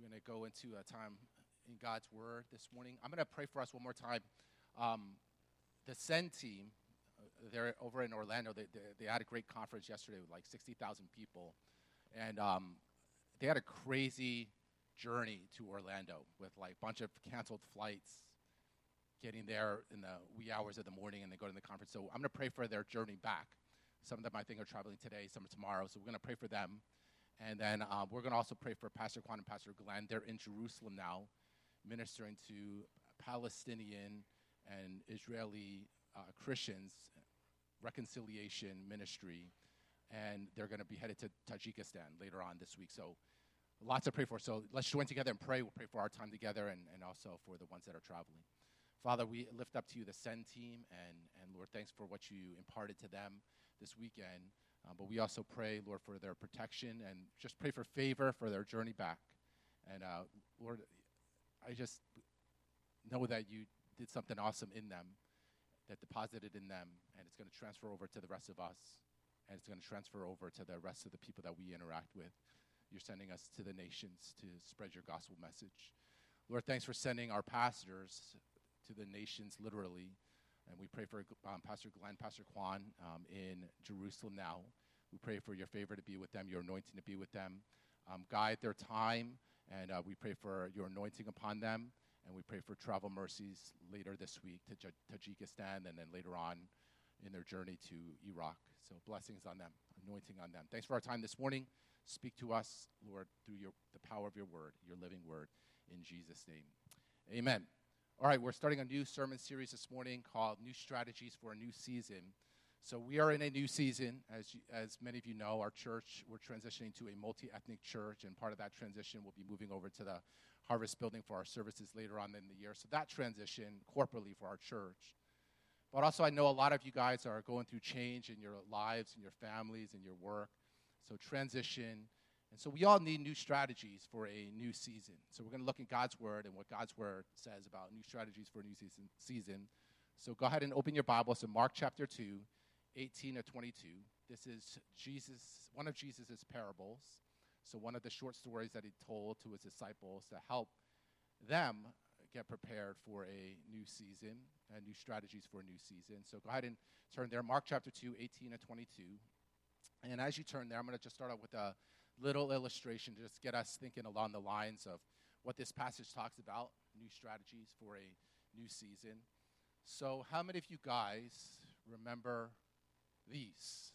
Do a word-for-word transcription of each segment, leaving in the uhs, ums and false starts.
We're going to go into a time in God's Word this morning. I'm going to pray for us one more time. Um, the Send team, uh, they're over in Orlando. They, they, they had a great conference yesterday with like sixty thousand people. And um, they had a crazy journey to Orlando with like a bunch of canceled flights, getting there in the wee hours of the morning, and they go to the conference. So I'm going to pray for their journey back. Some of them, I think, are traveling today, some are tomorrow. So we're going to pray for them. And then um, we're going to also pray for Pastor Quan and Pastor Glenn. They're in Jerusalem now, ministering to Palestinian and Israeli uh, Christians, reconciliation ministry. And they're going to be headed to Tajikistan later on this week. So lots to pray for. So let's join together and pray. We'll pray for our time together and, and also for the ones that are traveling. Father, we lift up to you the Send team. And, and Lord, thanks for what you imparted to them this weekend. Uh, but we also pray, Lord, for their protection and just pray for favor for their journey back. And, uh, Lord, I just know that you did something awesome in them, that deposited in them, and it's going to transfer over to the rest of us, and it's going to transfer over to the rest of the people that we interact with. You're sending us to the nations to spread your gospel message. Lord, thanks for sending our pastors to the nations, literally. And we pray for um, Pastor Glenn, Pastor Quan um, in Jerusalem now. We pray for your favor to be with them, your anointing to be with them. Um, guide their time, and uh, we pray for your anointing upon them. And we pray for travel mercies later this week to J- Tajikistan and then later on in their journey to Iraq. So blessings on them, anointing on them. Thanks for our time this morning. Speak to us, Lord, through your, the power of your word, your living word, in Jesus' name. Amen. All right, we're starting a new sermon series this morning called New Strategies for a New Season. So we are in a new season. As you, as many of you know, our church, we're transitioning to a multi-ethnic church, and part of that transition will be moving over to the Harvest Building for our services later on in the year. So that transition corporately for our church. But also I know a lot of you guys are going through change in your lives, in your families, in your work. So transition. And so we all need new strategies for a new season. So we're going to look at God's word and what God's word says about new strategies for a new season. season. So go ahead and open your Bibles to Mark chapter two, eighteen to twenty-two. This is Jesus, one of Jesus' parables. So one of the short stories that he told to his disciples to help them get prepared for a new season and new strategies for a new season. So go ahead and turn there. Mark chapter two, eighteen to twenty-two. And as you turn there, I'm going to just start out with a little illustration to just get us thinking along the lines of what this passage talks about, new strategies for a new season. So how many of you guys remember these?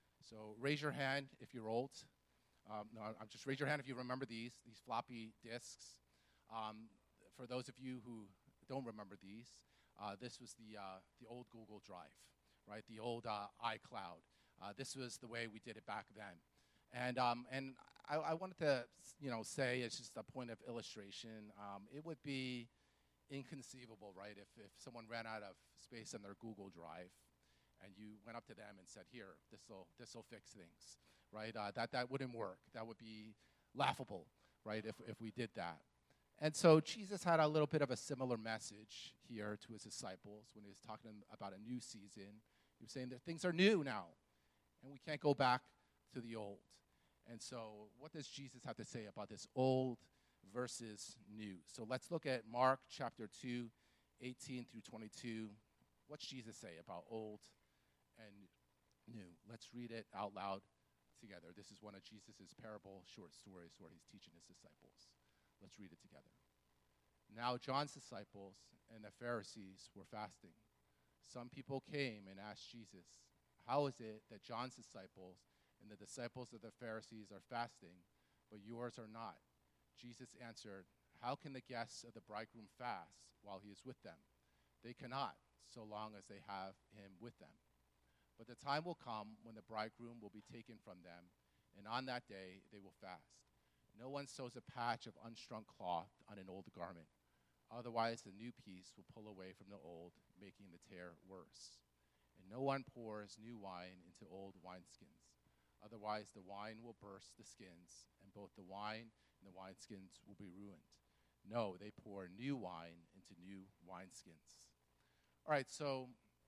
So raise your hand if you're old. Um, no, I'm just raise your hand if you remember these, these floppy disks. Um, for those of you who don't remember these, uh, this was the uh, the old Google Drive, right? The old uh, iCloud. Uh, this was the way we did it back then. And um, and I, I wanted to, you know, say, it's just a point of illustration. Um, it would be inconceivable, right, if, if someone ran out of space on their Google Drive and you went up to them and said, here, this'll this'll fix things, right? Uh, that, that wouldn't work. That would be laughable, right, if, if we did that. And so Jesus had a little bit of a similar message here to his disciples when he was talking about a new season. He was saying that things are new now, and we can't go back to the old. And so what does Jesus have to say about this old versus new? So let's look at Mark chapter two, eighteen through twenty-two. What's Jesus say about old and new? Let's read it out loud together. This is one of Jesus' parable short stories where he's teaching his disciples. Let's read it together. Now John's disciples and the Pharisees were fasting. Some people came and asked Jesus, how is it that John's disciples and the disciples of the Pharisees are fasting, but yours are not? Jesus answered, how can the guests of the bridegroom fast while he is with them? They cannot, so long as they have him with them. But the time will come when the bridegroom will be taken from them, and on that day they will fast. No one sews a patch of unstrung cloth on an old garment. Otherwise, the new piece will pull away from the old, making the tear worse. And no one pours new wine into old wineskins. Otherwise, the wine will burst the skins, and both the wine and the wineskins will be ruined. No, they pour new wine into new wineskins. All right, so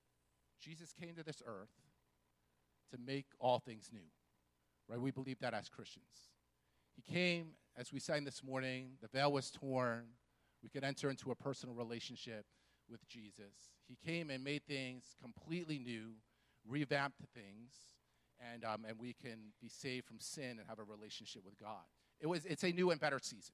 Jesus came to this earth to make all things new, right? We believe that as Christians. He came, as we sang this morning, the veil was torn. We could enter into a personal relationship with Jesus. He came and made things completely new, revamped things, and um, and we can be saved from sin and have a relationship with God. It was it's a new and better season.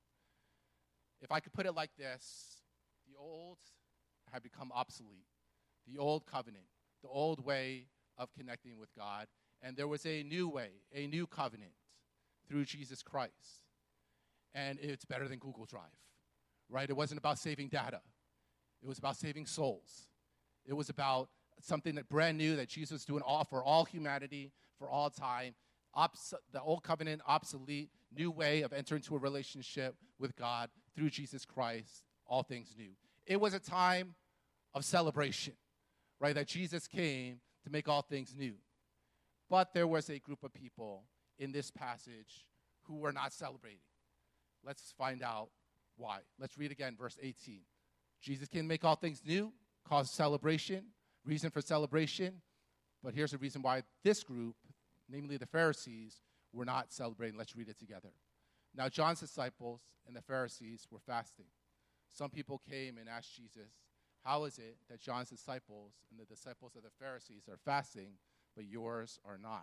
If I could put it like this, the old had become obsolete. The old covenant, the old way of connecting with God, and there was a new way, a new covenant through Jesus Christ. And it's better than Google Drive, right? It wasn't about saving data. It was about saving souls. It was about something that brand new that Jesus was doing all for all humanity, for all time. Obs- the old covenant, obsolete, new way of entering into a relationship with God through Jesus Christ, all things new. It was a time of celebration, right, that Jesus came to make all things new. But there was a group of people in this passage who were not celebrating. Let's find out why. Let's read again, verse eighteen. Jesus came to make all things new, cause celebration, reason for celebration. But here's the reason why this group, namely the Pharisees, were not celebrating. Let's read it together. Now John's disciples and the Pharisees were fasting. Some people came and asked Jesus, how is it that John's disciples and the disciples of the Pharisees are fasting, but yours are not?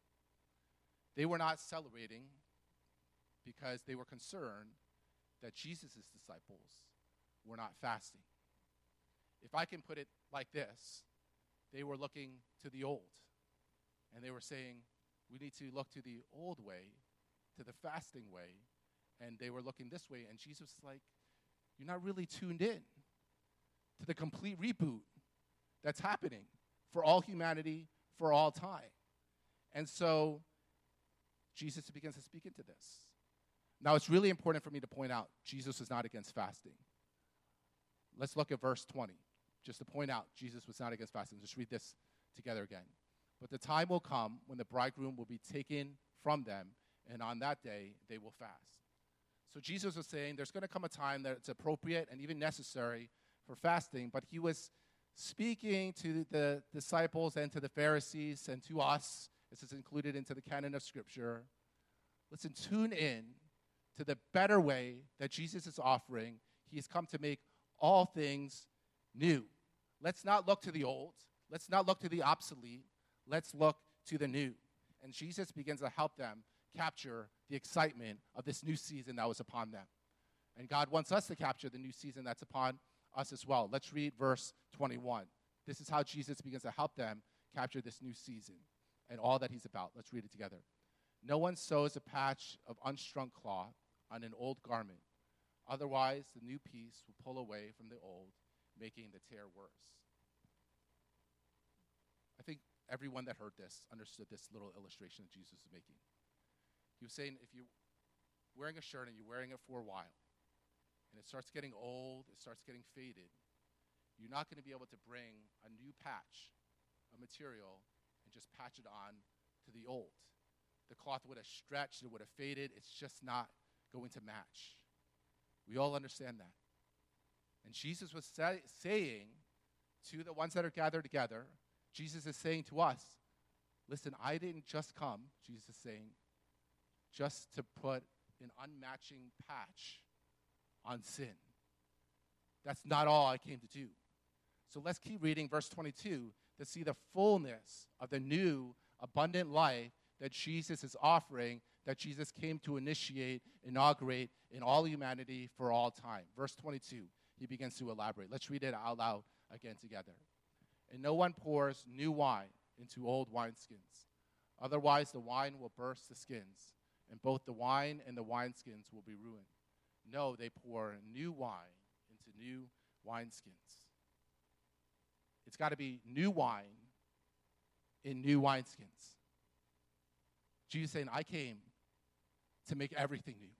They were not celebrating because they were concerned that Jesus' disciples were not fasting. If I can put it like this, they were looking to the old, and they were saying, we need to look to the old way, to the fasting way, and they were looking this way, and Jesus was like, you're not really tuned in to the complete reboot that's happening for all humanity, for all time. And so Jesus begins to speak into this. Now, it's really important for me to point out, Jesus was not against fasting. Let's look at verse twenty, just to point out Jesus was not against fasting. Just read this together again. But the time will come when the bridegroom will be taken from them, and on that day they will fast. So Jesus was saying there's going to come a time that it's appropriate and even necessary for fasting, but he was speaking to the disciples and to the Pharisees and to us. This is included into the canon of Scripture. Listen, tune in to the better way that Jesus is offering. He has come to make all things new. Let's not look to the old. Let's not look to the obsolete. Let's look to the new. And Jesus begins to help them capture the excitement of this new season that was upon them. And God wants us to capture the new season that's upon us as well. Let's read verse twenty-one. This is how Jesus begins to help them capture this new season and all that he's about. Let's read it together. No one sews a patch of unstrung cloth on an old garment. Otherwise, the new piece will pull away from the old, making the tear worse. I think everyone that heard this understood this little illustration that Jesus was making. He was saying if you're wearing a shirt and you're wearing it for a while, and it starts getting old, it starts getting faded, you're not going to be able to bring a new patch of material and just patch it on to the old. The cloth would have stretched, it would have faded, it's just not going to match. We all understand that. And Jesus was say, saying to the ones that are gathered together, Jesus is saying to us, listen, I didn't just come, Jesus is saying, just to put an unmatching patch on sin. That's not all I came to do. So let's keep reading verse twenty-two to see the fullness of the new, abundant life that Jesus is offering, that Jesus came to initiate, inaugurate in all humanity for all time. Verse twenty-two, he begins to elaborate. Let's read it out loud again together. And no one pours new wine into old wineskins. Otherwise, the wine will burst the skins, and both the wine and the wineskins will be ruined. No, they pour new wine into new wineskins. It's got to be new wine in new wineskins. Jesus saying, I came to make everything new.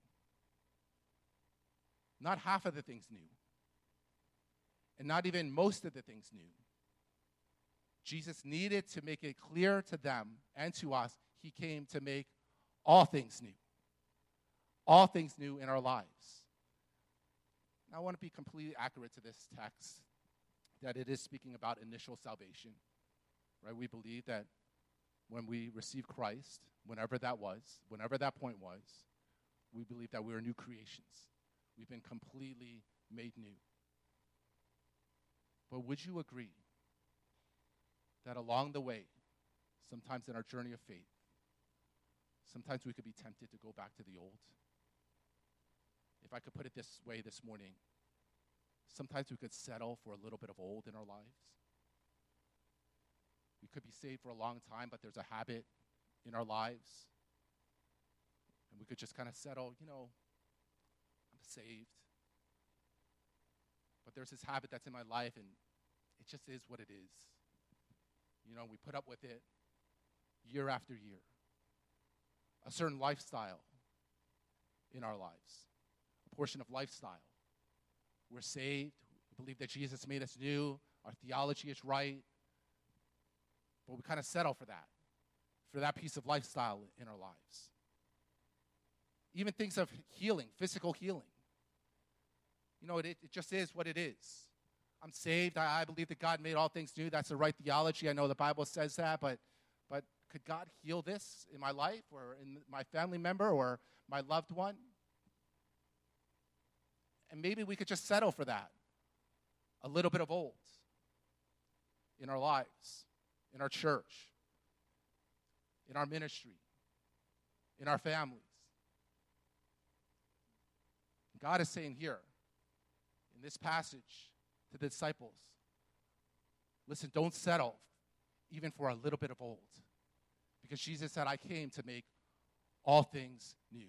Not half of the things new. And not even most of the things new. Jesus needed to make it clear to them and to us, he came to make all things new. All things new in our lives. Now, I want to be completely accurate to this text, that it is speaking about initial salvation. Right? We believe that when we receive Christ, whenever that was, whenever that point was, we believe that we're new creations. We've been completely made new. But would you agree that along the way, sometimes in our journey of faith, sometimes we could be tempted to go back to the old? If I could put it this way this morning, sometimes we could settle for a little bit of old in our lives. We could be saved for a long time, but there's a habit in our lives. And we could just kind of settle, you know, I'm saved. But there's this habit that's in my life, and it just is what it is. You know, we put up with it year after year. A certain lifestyle in our lives, a portion of lifestyle. We're saved. We believe that Jesus made us new. Our theology is right. But we kind of settle for that, for that piece of lifestyle in our lives. Even things of healing, physical healing. You know, it, it just is what it is. I'm saved. I, I believe that God made all things new. That's the right theology. I know the Bible says that, but but could God heal this in my life or in my family member or my loved one? And maybe we could just settle for that. A little bit of old in our lives, in our church, in our ministry, in our families. God is saying here, in this passage to the disciples, listen, don't settle even for a little bit of old. Because Jesus said, I came to make all things new.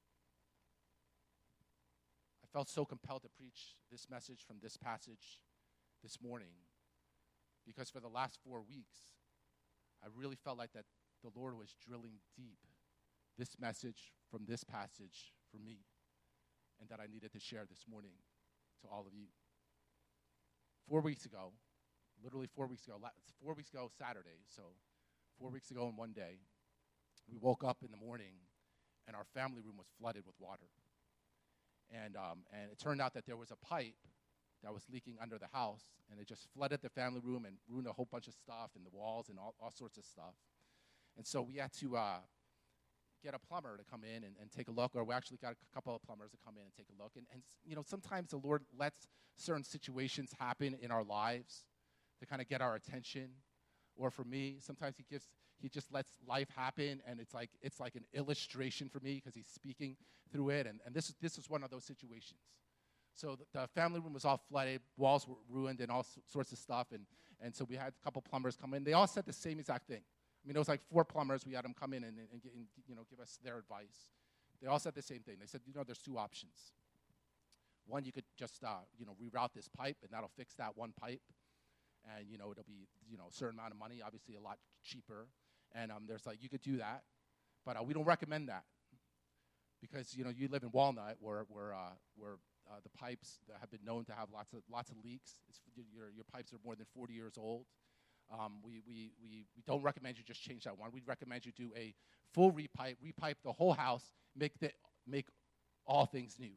I felt so compelled to preach this message from this passage this morning because for the last four weeks, I really felt like that the Lord was drilling deep this message from this passage for me and that I needed to share this morning to all of you. Four weeks ago, literally four weeks ago, four weeks ago Saturday, so four weeks ago in one day, we woke up in the morning and our family room was flooded with water. And um, and it turned out that there was a pipe that was leaking under the house, and it just flooded the family room and ruined a whole bunch of stuff and the walls and all, all sorts of stuff. And so we had to uh, get a plumber to come in and, and take a look, or we actually got a couple of plumbers to come in and take a look. And, and you know, sometimes the Lord lets certain situations happen in our lives to kind of get our attention. Or for me, sometimes he gives, he just lets life happen, and it's like it's like an illustration for me because he's speaking through it. And, and this is this is one of those situations. So the, the family room was all flooded, walls were ruined, and all s- sorts of stuff. And and so we had a couple plumbers come in. They all said the same exact thing. I mean, it was like four plumbers. We had them come in and, and, and, and you know give us their advice. They all said the same thing. They said, you know, there's two options. One, you could just uh, you know reroute this pipe, and that'll fix that one pipe. And, you know, it'll be, you know, a certain amount of money, obviously a lot cheaper. And um, there's like, you could do that. But uh, we don't recommend that. Because, you know, you live in Walnut where where uh, where uh, the pipes that have been known to have lots of lots of leaks. It's, your, your pipes are more than forty years old. Um, we, we, we, we don't recommend you just change that one. We'd recommend you do a full repipe, repipe the whole house, make the, make all things new.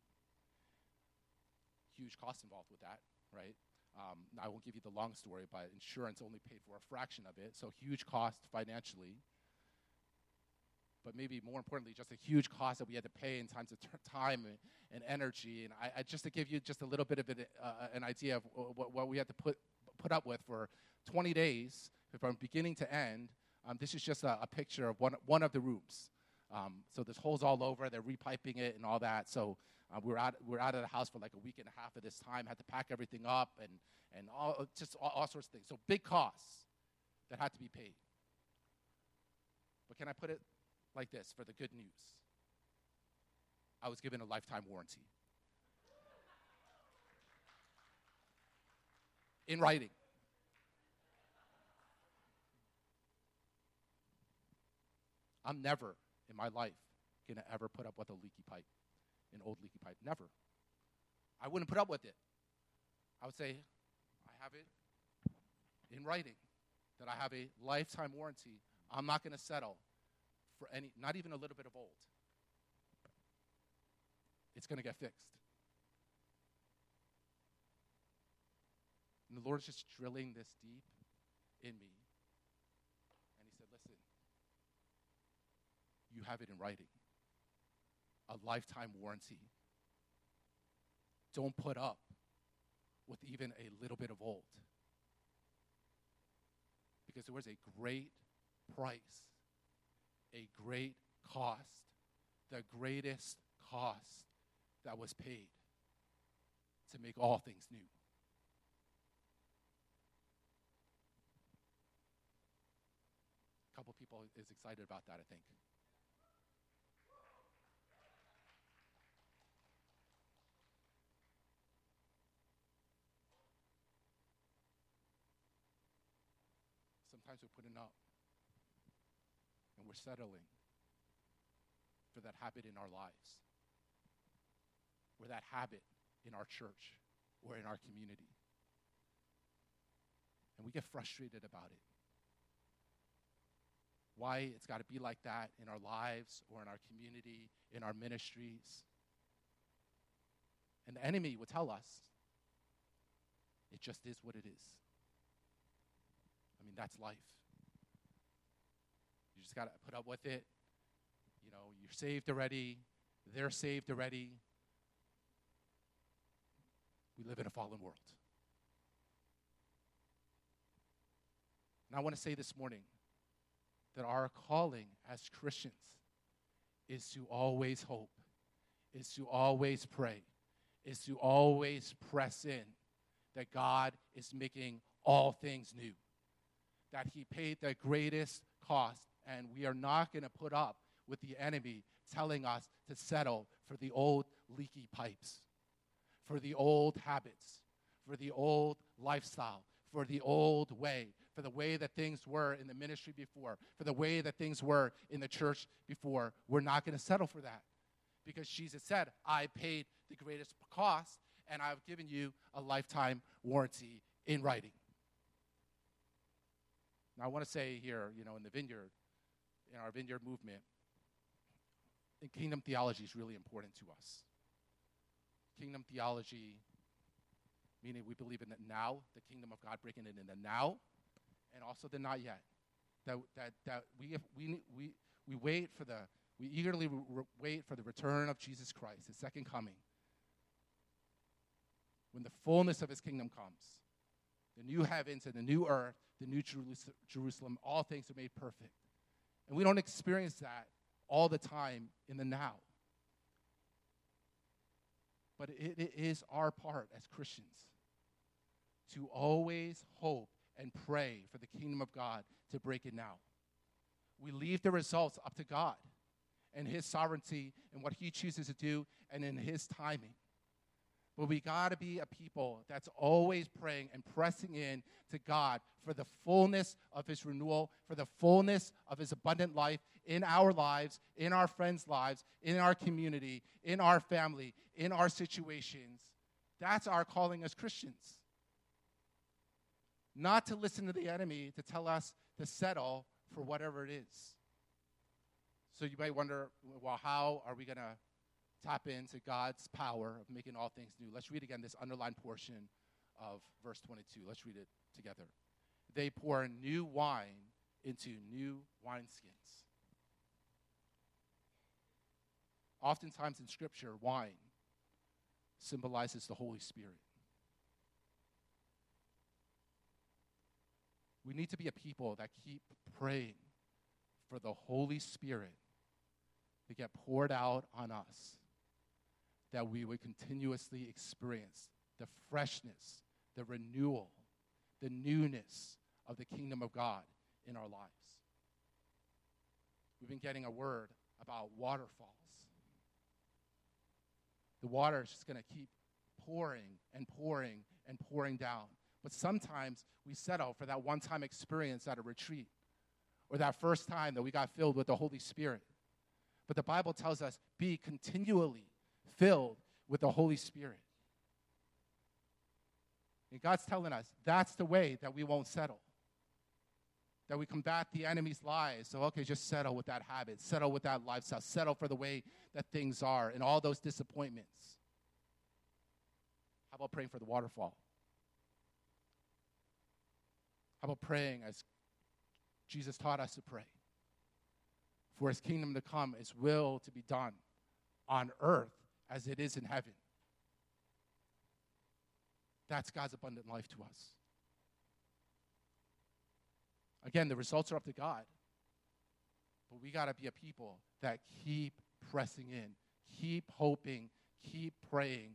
Huge cost involved with that, right? Um, I won't give you the long story, but insurance only paid for a fraction of it, so huge cost financially. But maybe more importantly, just a huge cost that we had to pay in terms of t- time and, and energy. And I, I, just to give you just a little bit of an, uh, an idea of what, what we had to put put up with for twenty days, from beginning to end. Um, this is just a, a picture of one one of the rooms. Um, so there's holes all over. They're repiping it and all that. So uh, we're out we're out of the house for like a week and a half at this time. Had to pack everything up and and all just all, all sorts of things. So big costs that had to be paid. But can I put it like this for the good news? I was given a lifetime warranty. In writing. I'm never in my life going to ever put up with a leaky pipe, an old leaky pipe. Never. I wouldn't put up with it. I would say, I have it in writing that I have a lifetime warranty. I'm not going to settle for any, not even a little bit of old. It's going to get fixed. And the Lord is just drilling this deep in me. And he said, listen, you have it in writing. a lifetime warranty. Don't put up with even a little bit of old. Because there was a great price, a great cost, the greatest cost that was paid to make all things new. A couple people is excited about that, I think. Sometimes we're putting up and we're settling for that habit in our lives, or that habit in our church or in our community. And we get frustrated about it. Why it's got to be like that in our lives or in our community, in our ministries. And the enemy will tell us, it just is what it is. I mean, that's life. You just got to put up with it. You know, you're saved already. They're saved already. We live in a fallen world. And I want to say this morning that our calling as Christians is to always hope, is to always pray, is to always press in that God is making all things new, that he paid the greatest cost, and we are not going to put up with the enemy telling us to settle for the old leaky pipes, for the old habits, for the old lifestyle, for the old way, for the way that things were in the ministry before, for the way that things were in the church before. We're not going to settle for that, because Jesus said, I paid the greatest cost, and I've given you a lifetime warranty in writing. Now, I want to say here, you know, in the vineyard, in our vineyard movement, and kingdom theology is really important to us. Kingdom theology, meaning we believe in the now, the kingdom of God breaking in in the now, and also the not yet. That that that we have, we we we wait for the we eagerly re- wait for the return of Jesus Christ, his second coming. When the fullness of his kingdom comes, the new heavens and the new earth, the new Jerusalem, all things are made perfect. And we don't experience that all the time in the now. But it, it is our part as Christians to always hope and pray for the kingdom of God to break it now. We leave the results up to God and his sovereignty and what he chooses to do and in his timing. But we got to be a people that's always praying and pressing in to God for the fullness of his renewal, for the fullness of his abundant life in our lives, in our friends' lives, in our community, in our family, in our situations. That's our calling as Christians. Not to listen to the enemy to tell us to settle for whatever it is. So you might wonder, well, how are we going to tap into God's power of making all things new? Let's read again this underlined portion of verse twenty-two. Let's read it together. They pour new wine into new wineskins. Oftentimes in Scripture, wine symbolizes the Holy Spirit. We need to be a people that keep praying for the Holy Spirit to get poured out on us, that we would continuously experience the freshness, the renewal, the newness of the kingdom of God in our lives. We've been getting a word about waterfalls. The water is just going to keep pouring and pouring and pouring down. But sometimes we settle for that one-time experience at a retreat, or that first time that we got filled with the Holy Spirit. But the Bible tells us, be continually filled with the Holy Spirit. And God's telling us that's the way that we won't settle. That we combat the enemy's lies. So, okay, just settle with that habit. Settle with that lifestyle. Settle for the way that things are and all those disappointments. How about praying for the waterfall? How about praying as Jesus taught us to pray? For his kingdom to come, his will to be done on earth as it is in heaven. That's God's abundant life to us. Again, the results are up to God. But we got to be a people that keep pressing in, keep hoping, keep praying.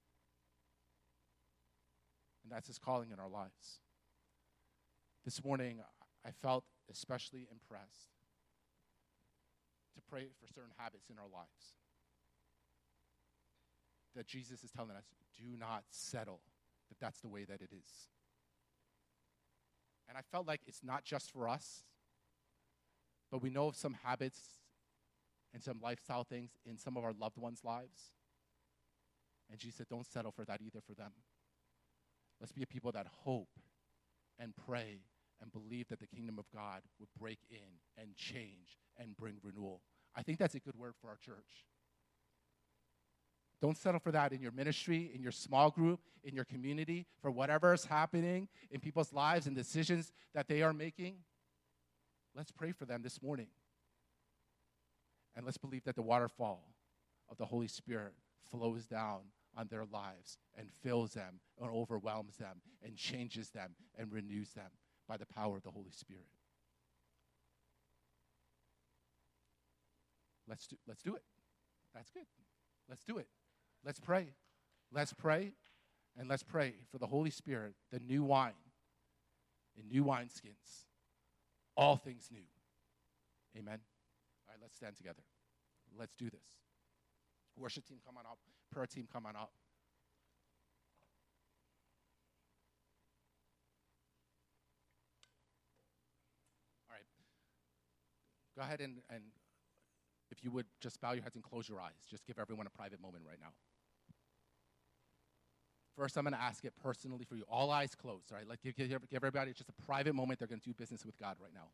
And that's his calling in our lives. This morning, I felt especially impressed to pray for certain habits in our lives that Jesus is telling us, do not settle, that that's the way that it is. And I felt like it's not just for us, but we know of some habits and some lifestyle things in some of our loved ones' lives. And Jesus said, don't settle for that either for them. Let's be a people that hope and pray and believe that the kingdom of God would break in and change and bring renewal. I think that's a good word for our church. Don't settle for that in your ministry, in your small group, in your community, for whatever is happening in people's lives and decisions that they are making. Let's pray for them this morning. And let's believe that the waterfall of the Holy Spirit flows down on their lives and fills them and overwhelms them and changes them and renews them by the power of the Holy Spirit. Let's do, let's do it. That's good. Let's do it. Let's pray. Let's pray, and let's pray for the Holy Spirit, the new wine, in new wineskins, all things new. Amen. All right, let's stand together. Let's do this. Worship team, come on up. Prayer team, come on up. All right. Go ahead and, and if you would just bow your heads and close your eyes. Just give everyone a private moment right now. First, I'm going to ask it personally for you. All eyes closed, all right? Like, give, give, give everybody just a private moment. They're going to do business with God right now.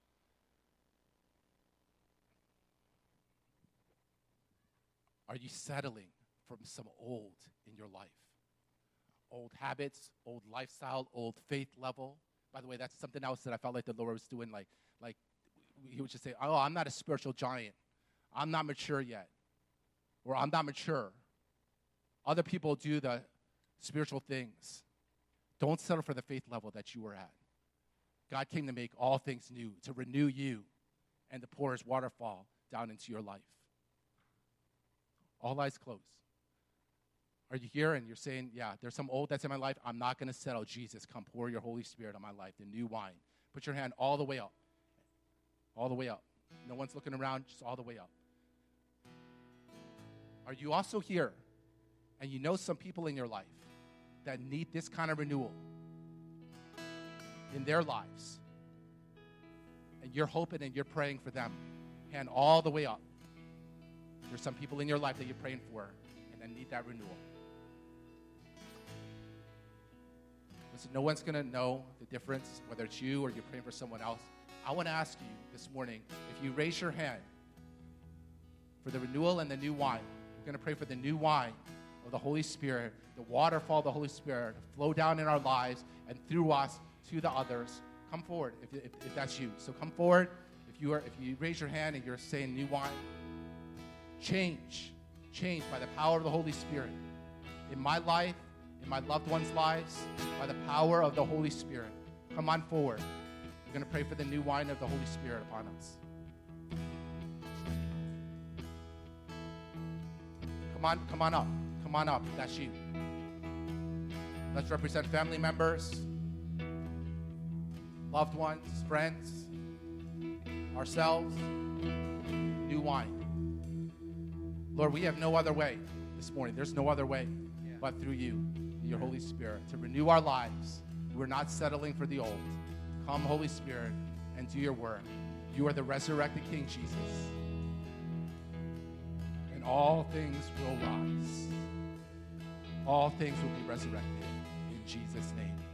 Are you settling from some old in your life? Old habits, old lifestyle, old faith level. By the way, that's something else that I felt like the Lord was doing. Like, like he would just say, oh, I'm not a spiritual giant. I'm not mature yet. Or I'm not mature. Other people do the spiritual things. Don't settle for the faith level that you were at. God came to make all things new, to renew you, and to pour his waterfall down into your life. All eyes closed. Are you here and you're saying, yeah, there's some old that's in my life. I'm not going to settle. Jesus, come pour your Holy Spirit on my life, the new wine. Put your hand all the way up. All the way up. No one's looking around, just all the way up. Are you also here and you know some people in your life that need this kind of renewal in their lives? And you're hoping and you're praying for them. Hand all the way up. There's some people in your life that you're praying for and that need that renewal. Listen, no one's going to know the difference, whether it's you or you're praying for someone else. I want to ask you this morning, if you raise your hand for the renewal and the new wine, we're going to pray for the new wine of the Holy Spirit, the waterfall of the Holy Spirit, flow down in our lives and through us to the others. Come forward if, if, if that's you. So come forward. If you are, if you raise your hand and you're saying new wine, change, change by the power of the Holy Spirit in my life, in my loved ones' lives, by the power of the Holy Spirit. Come on forward. We're going to pray for the new wine of the Holy Spirit upon us. Come on, come on up. Come on up. That's you. Let's represent family members, loved ones, friends, ourselves. New wine. Lord, we have no other way this morning. There's no other way yeah. but through you, your Holy Spirit, to renew our lives. We're not settling for the old. Come, Holy Spirit, and do your work. You are the resurrected King, Jesus. And all things will rise. All things will be resurrected in Jesus' name.